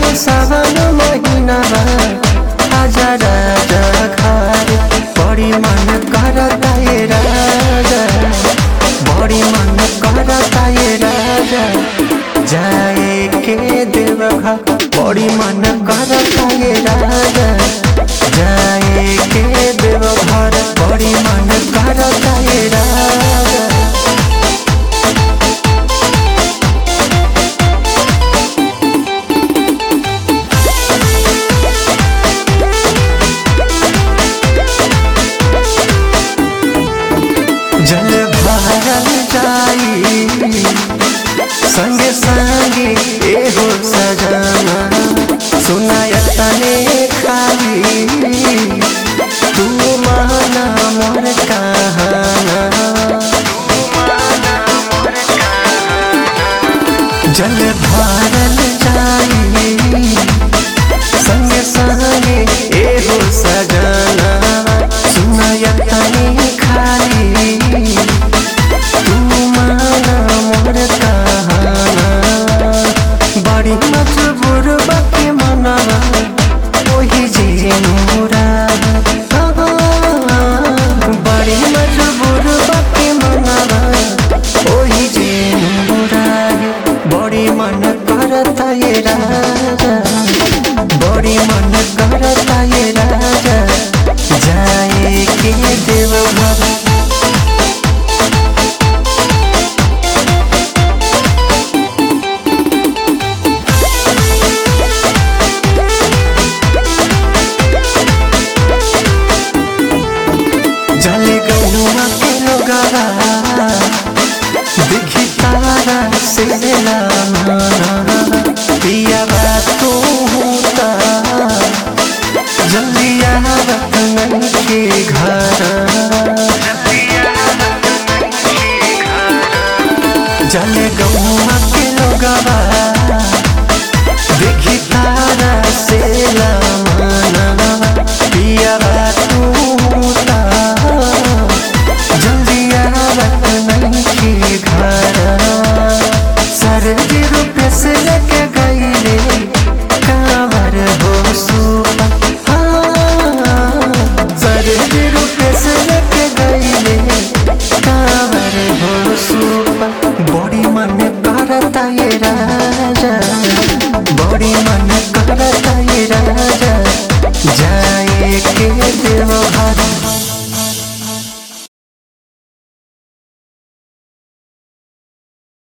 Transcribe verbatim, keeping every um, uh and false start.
सावन महीना आजा राजा घर बड़ी मन करता ये राजा बड़ी मन करता ये राजा जाए के देवघर बड़ी मन करता ये राजा जाए के देवघर बड़ी मन करता ये राजा। जल भरल जाई संगे संगे एहो सजना सुनाय तने खाली तू माना मोर कहाना जल भरल जाई संगे संगे एहो सजना सुनाय तने खाली बड़ी मजबूर बाकी मना वही जे मोरा बड़ी मजबूर बाकी मना वही जे मोरा बड़ी मन करता ये राजा बड़ी मन करता ये राजा जाए के देवघर। जले गहुआ के लोगारा देखी तारा से लाना पिया बात तो होता जल्दी आवत नहीं के घर जले गहुआ के लोगारा देखी तारा से लाना पिया बात से लेके गईले कांवर हो सुपा सरदी रूपे से लेके गईले कांवर हो सुपा बड़ी मन करता ये राजा बड़ी मन करता ये राजा जाए के देवघर।